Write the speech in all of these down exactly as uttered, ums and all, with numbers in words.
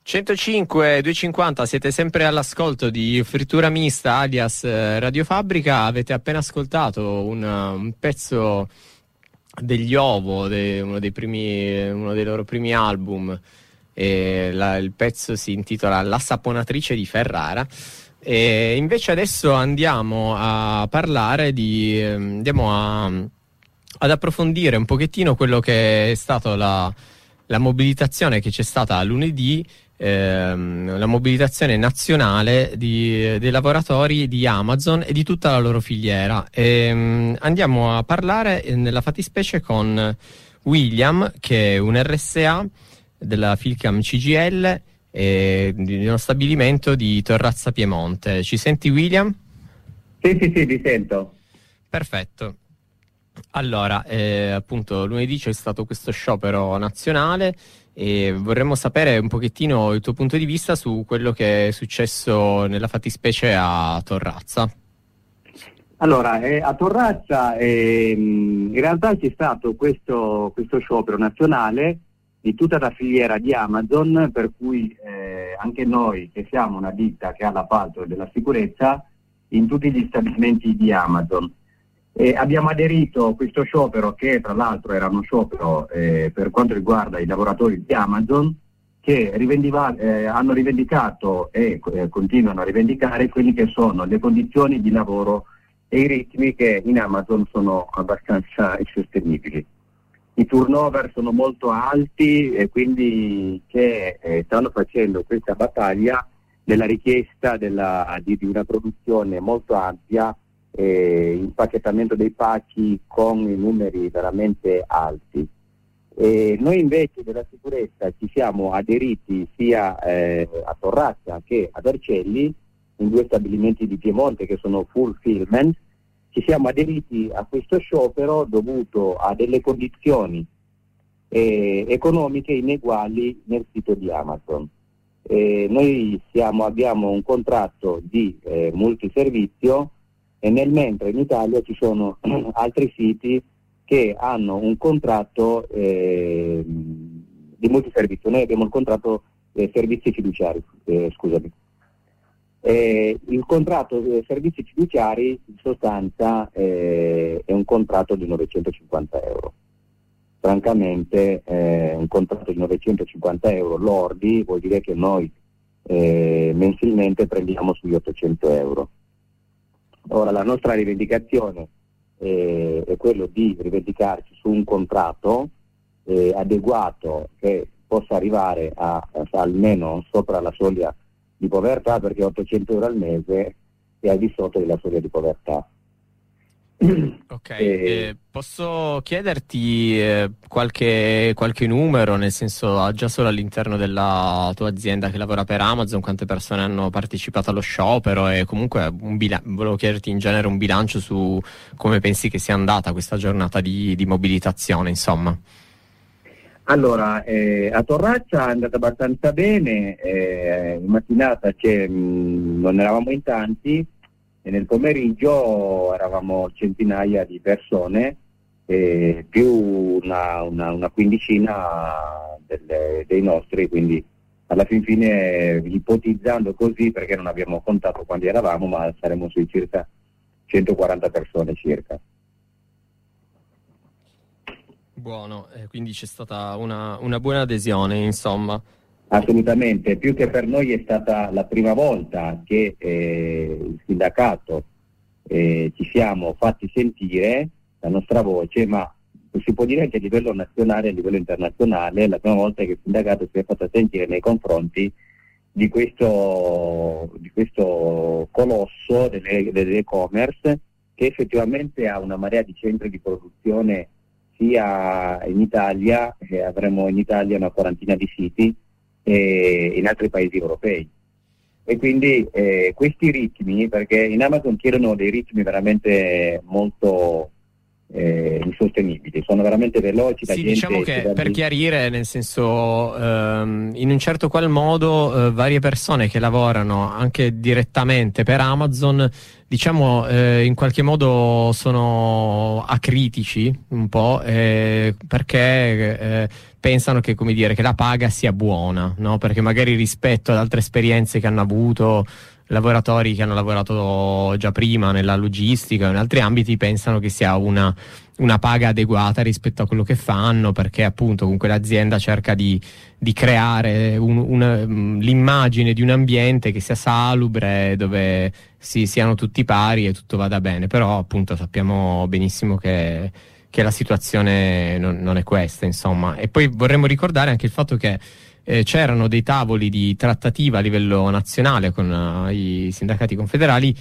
centocinque duecentocinquanta, siete sempre all'ascolto di Frittura Mista alias Radio Fabbrica. Avete appena ascoltato un, un pezzo degli Ovo, de, uno dei primi, uno dei loro primi album. E la, il pezzo si intitola La saponatrice di Ferrara. E invece adesso andiamo a parlare di andiamo a, ad approfondire un pochettino quello che è stato la, la mobilitazione che c'è stata lunedì, ehm, la mobilitazione nazionale di, dei lavoratori di Amazon e di tutta la loro filiera. E, um, andiamo a parlare nella fattispecie con William, che è un R S A della Filcam C G I L e di uno stabilimento di Torrazza Piemonte. Ci senti, William? Sì, sì, sì, vi sento. Perfetto. Allora, eh, appunto, lunedì c'è stato questo sciopero nazionale e vorremmo sapere un pochettino il tuo punto di vista su quello che è successo nella fattispecie a Torrazza. Allora, eh, a Torrazza eh, in realtà c'è stato questo, questo sciopero nazionale di tutta la filiera di Amazon, per cui eh, anche noi, che siamo una ditta che ha l'appalto della sicurezza in tutti gli stabilimenti di Amazon, eh, abbiamo aderito a questo sciopero, che tra l'altro era uno sciopero eh, per quanto riguarda i lavoratori di Amazon, che rivendiva, eh, hanno rivendicato e eh, continuano a rivendicare quelli che sono le condizioni di lavoro e i ritmi che in Amazon sono abbastanza insostenibili. I turnover sono molto alti e quindi che eh, stanno facendo questa battaglia della richiesta della, di, di una produzione molto ampia, eh, impacchettamento dei pacchi con i numeri veramente alti. E noi invece della sicurezza ci siamo aderiti sia eh, a Torrazza che ad Arcelli, in due stabilimenti di Piemonte che sono fulfillment. Ci siamo aderiti a questo sciopero dovuto a delle condizioni eh, economiche ineguali nel sito di Amazon. Eh, noi siamo, abbiamo un contratto di eh, multiservizio, e nel mentre in Italia ci sono altri siti che hanno un contratto eh, di multiservizio. Noi abbiamo il contratto eh, servizi fiduciari, eh, scusami. Eh, il contratto dei servizi fiduciari in sostanza eh, è un contratto di novecentocinquanta euro. Francamente eh, un contratto di novecentocinquanta euro lordi vuol dire che noi eh, mensilmente prendiamo sugli ottocento euro. Ora la nostra rivendicazione eh, è quello di rivendicarci su un contratto eh, adeguato che possa arrivare a, a almeno sopra la soglia di povertà, perché ottocento euro al mese è al di sotto della soglia di povertà. Ok, e... eh, posso chiederti eh, qualche, qualche numero, nel senso già solo all'interno della tua azienda che lavora per Amazon, quante persone hanno partecipato allo sciopero, e comunque un bila- volevo chiederti in genere un bilancio su come pensi che sia andata questa giornata di, di mobilitazione, insomma. Allora, eh, a Torrazza è andata abbastanza bene, eh, in mattinata c'è, mh, non eravamo in tanti, e nel pomeriggio eravamo centinaia di persone, eh, più una, una, una quindicina delle, dei nostri, quindi alla fin fine, ipotizzando così, perché non abbiamo contato quando eravamo, ma saremo sui circa centoquaranta persone circa. Buono, eh, quindi c'è stata una, una buona adesione, insomma. Assolutamente, più che per noi è stata la prima volta che eh, il sindacato eh, ci siamo fatti sentire la nostra voce, ma si può dire anche a livello nazionale e a livello internazionale, è la prima volta che il sindacato si è fatto sentire nei confronti di questo, di questo colosso delle, dell'e-commerce, che effettivamente ha una marea di centri di produzione sia in Italia, eh, avremo in Italia una quarantina di siti, e in altri paesi europei. E quindi eh, questi ritmi, perché in Amazon chiedono dei ritmi veramente molto, eh, insostenibili, sono veramente veloci. La sì, gente diciamo che per lì... chiarire, nel senso, ehm, in un certo qual modo eh, varie persone che lavorano anche direttamente per Amazon, diciamo, eh, in qualche modo sono acritici un po', eh, perché eh, pensano che, come dire, che la paga sia buona, no? Perché magari rispetto ad altre esperienze che hanno avuto lavoratori che hanno lavorato già prima nella logistica o in altri ambiti, pensano che sia una, una paga adeguata rispetto a quello che fanno, perché appunto comunque l'azienda cerca di, di creare un, un, l'immagine di un ambiente che sia salubre, dove si siano tutti pari e tutto vada bene. Però appunto sappiamo benissimo che, che la situazione non, non è questa, insomma. E poi vorremmo ricordare anche il fatto che Eh, c'erano dei tavoli di trattativa a livello nazionale con uh, i sindacati confederali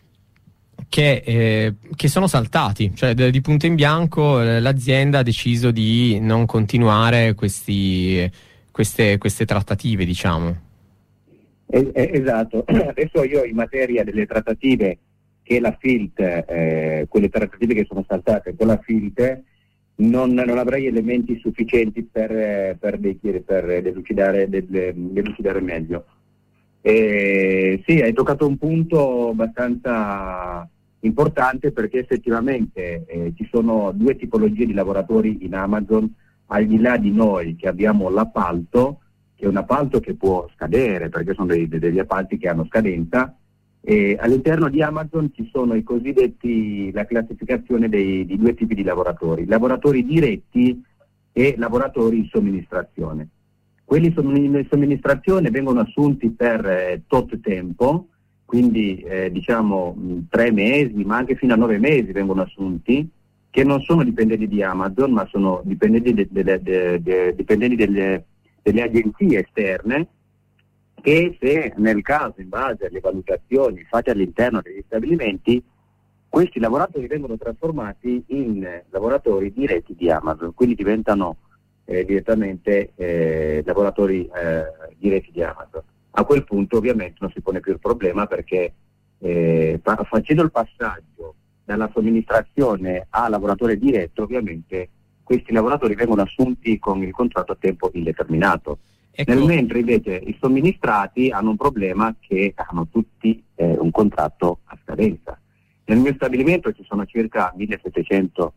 che, eh, che sono saltati, cioè d- di punto in bianco eh, l'azienda ha deciso di non continuare questi, queste, queste trattative, diciamo. Es- esatto, adesso io in materia delle trattative che la Filt, eh, quelle trattative che sono saltate con la Filt, Non, non avrei elementi sufficienti per, per, per delucidare, delucidare meglio. E sì, hai toccato un punto abbastanza importante, perché effettivamente eh, ci sono due tipologie di lavoratori in Amazon, al di là di noi che abbiamo l'appalto, che è un appalto che può scadere, perché sono dei, degli appalti che hanno scadenza. E all'interno di Amazon ci sono i cosiddetti, la classificazione dei, di due tipi di lavoratori: lavoratori diretti e lavoratori in somministrazione. Quelli in somministrazione vengono assunti per eh, tot tempo, quindi eh, diciamo mh, tre mesi, ma anche fino a nove mesi vengono assunti, che non sono dipendenti di Amazon, ma sono dipendenti, de, de, de, de, de, dipendenti delle, delle agenzie esterne, che se nel caso, in base alle valutazioni fatte all'interno degli stabilimenti, questi lavoratori vengono trasformati in lavoratori diretti di Amazon, quindi diventano eh, direttamente eh, lavoratori eh, diretti di Amazon. A quel punto ovviamente non si pone più il problema, perché eh, fa- facendo il passaggio dalla somministrazione a lavoratore diretto, ovviamente questi lavoratori vengono assunti con il contratto a tempo indeterminato. Ecco. Nel mentre invece i somministrati hanno un problema, che hanno tutti eh, un contratto a scadenza. Nel mio stabilimento ci sono circa millesettecento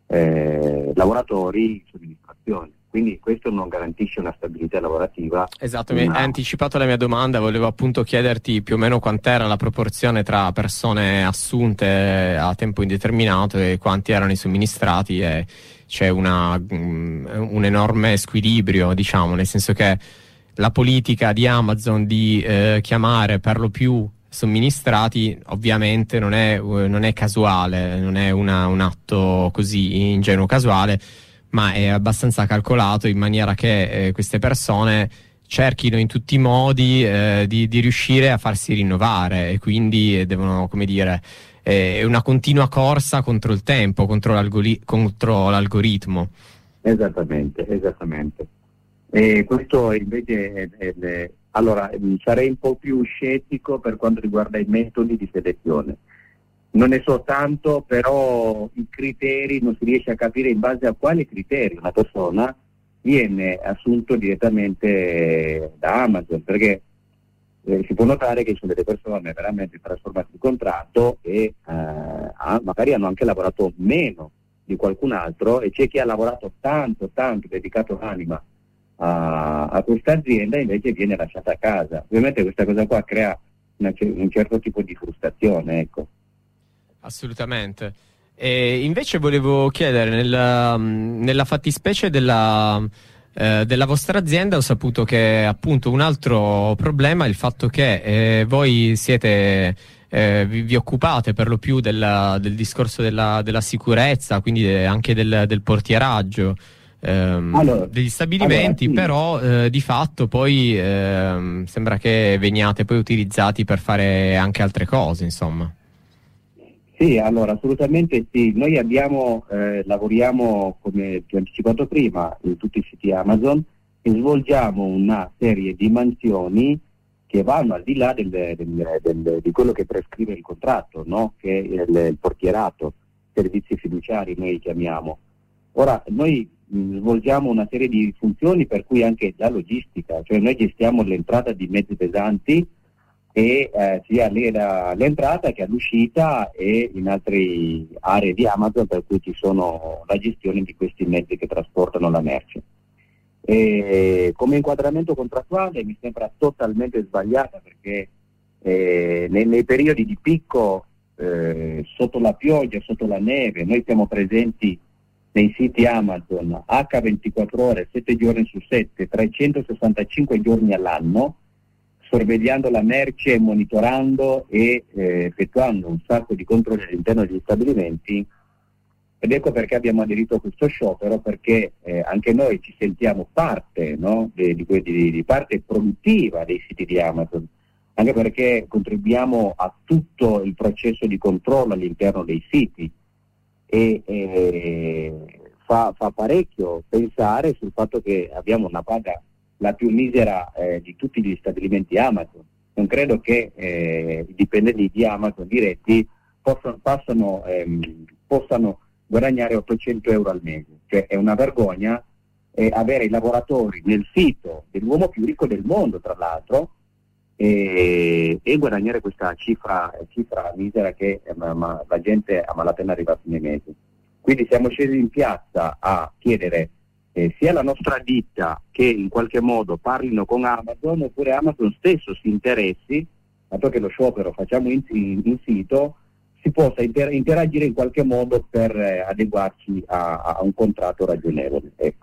eh, lavoratori in somministrazione, quindi questo non garantisce una stabilità lavorativa. Esatto, mi hai anticipato la mia domanda, volevo appunto chiederti più o meno quant'era la proporzione tra persone assunte a tempo indeterminato e quanti erano i somministrati, e c'è una, um, un enorme squilibrio, diciamo, nel senso che la politica di Amazon di eh, chiamare per lo più somministrati ovviamente non è, non è casuale, non è una, un atto così ingenuo casuale, ma è abbastanza calcolato in maniera che eh, queste persone cerchino in tutti i modi eh, di, di riuscire a farsi rinnovare, e quindi devono, come dire, è una continua corsa contro il tempo, contro, l'algori- contro l'algoritmo. Esattamente, esattamente. E questo invece è, è, è, allora sarei un po' più scettico per quanto riguarda i metodi di selezione. Non ne so tanto, però i criteri non si riesce a capire in base a quali criteri una persona viene assunto direttamente da Amazon, perché Eh, si può notare che ci sono delle persone veramente trasformate in contratto e eh, ha, magari hanno anche lavorato meno di qualcun altro, e c'è chi ha lavorato tanto, tanto, dedicato l'anima a, a questa azienda, e invece viene lasciata a casa. Ovviamente questa cosa qua crea una, un certo tipo di frustrazione, ecco. Assolutamente. E invece volevo chiedere, nella, nella fattispecie della... Eh, della vostra azienda, ho saputo che appunto un altro problema è il fatto che eh, voi siete eh, vi, vi occupate per lo più della, del discorso della, della sicurezza, quindi anche del, del portieraggio ehm, allora, degli stabilimenti, allora, sì. Però eh, di fatto poi ehm, sembra che veniate poi utilizzati per fare anche altre cose, insomma. Sì, allora assolutamente sì. Noi abbiamo, eh, lavoriamo, come ti ho anticipato prima, in tutti i siti Amazon, e svolgiamo una serie di mansioni che vanno al di là del, del, del, di quello che prescrive il contratto, no? Che è il, il portierato. servizi fiduciari, noi li chiamiamo. Ora, noi mh, svolgiamo una serie di funzioni per cui anche la logistica, cioè noi gestiamo l'entrata di mezzi pesanti e eh, sia la, l'entrata che l'uscita e in altre aree di Amazon per cui ci sono la gestione di questi mezzi che trasportano la merce. E come inquadramento contrattuale mi sembra totalmente sbagliata perché eh, nei, nei periodi di picco, eh, sotto la pioggia, sotto la neve, noi siamo presenti nei siti Amazon acca ventiquattro ore, sette giorni su sette, trecentosessantacinque giorni all'anno, sorvegliando la merce, monitorando e eh, effettuando un sacco di controlli all'interno degli stabilimenti. Ed ecco perché abbiamo aderito a questo sciopero, perché eh, anche noi ci sentiamo parte, no? di, di, di, di parte produttiva dei siti di Amazon, anche perché contribuiamo a tutto il processo di controllo all'interno dei siti e eh, fa, fa parecchio pensare sul fatto che abbiamo una paga la più misera eh, di tutti gli stabilimenti Amazon. Non credo che eh, i dipendenti di Amazon diretti possano, possano, ehm, possano guadagnare ottocento euro al mese, cioè è una vergogna eh, avere i lavoratori nel sito dell'uomo più ricco del mondo, tra l'altro, e, e guadagnare questa cifra, cifra misera che eh, ma, ma la gente a malapena arriva a fine mese. Quindi siamo scesi in piazza a chiedere eh, sia la nostra ditta che in qualche modo parlino con Amazon, oppure Amazon stesso si interessi, dato che lo sciopero facciamo in, in, in sito, si possa inter- interagire in qualche modo per eh, adeguarci a, a un contratto ragionevole. Ecco.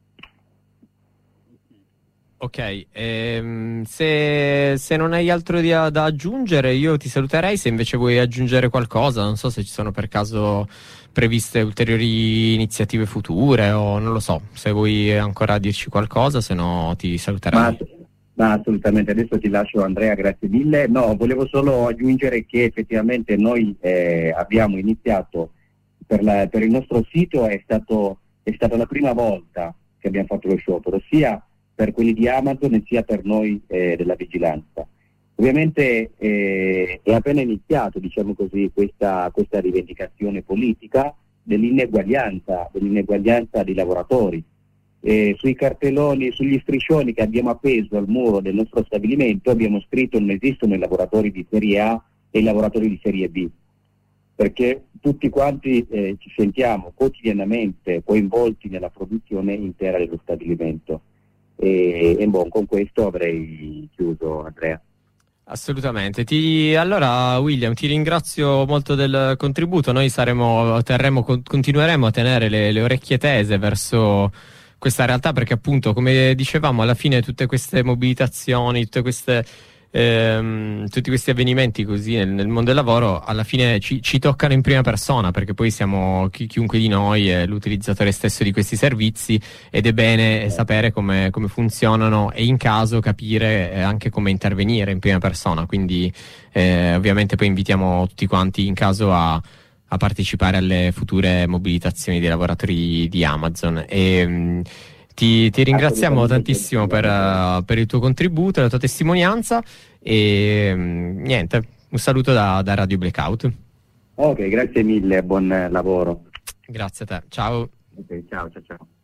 Ok, ehm, se, se non hai altro di, da aggiungere io ti saluterei, se invece vuoi aggiungere qualcosa, non so se ci sono per caso previste ulteriori iniziative future o non lo so, se vuoi ancora dirci qualcosa, se no ti saluterei. Ma, ma assolutamente, adesso ti lascio Andrea, grazie mille. No, volevo solo aggiungere che effettivamente noi eh, abbiamo iniziato per, la, per il nostro sito, è, stato, è stata la prima volta che abbiamo fatto lo sciopero, sia per quelli di Amazon e sia per noi eh, della vigilanza. Ovviamente eh, è appena iniziato, diciamo così, questa, questa rivendicazione politica dell'ineguaglianza, dell'ineguaglianza dei lavoratori. Eh, sui cartelloni, sugli striscioni che abbiamo appeso al muro del nostro stabilimento abbiamo scritto: non esistono i lavoratori di serie A e i lavoratori di serie B, perché tutti quanti eh, ci sentiamo quotidianamente coinvolti nella produzione intera dello stabilimento. E, e bon, con questo avrei chiuso, Andrea. Assolutamente. Ti, allora William, ti ringrazio molto del contributo. Noi saremo, terremo, continueremo a tenere le, le orecchie tese verso questa realtà, perché appunto, come dicevamo, alla fine tutte queste mobilitazioni, tutte queste ehm, tutti questi avvenimenti così nel, nel mondo del lavoro alla fine ci, ci toccano in prima persona, perché poi siamo chi, chiunque di noi è l'utilizzatore stesso di questi servizi, ed è bene sapere come, come funzionano e in caso capire anche come intervenire in prima persona. Quindi eh, ovviamente poi invitiamo tutti quanti in caso a a partecipare alle future mobilitazioni dei lavoratori di Amazon. E mh, ti, ti ringraziamo tantissimo per, uh, per il tuo contributo e la tua testimonianza e mh, niente, un saluto da, da Radio Blackout. Ok, grazie mille, buon lavoro. Grazie a te, ciao. Ok, ciao, ciao, ciao.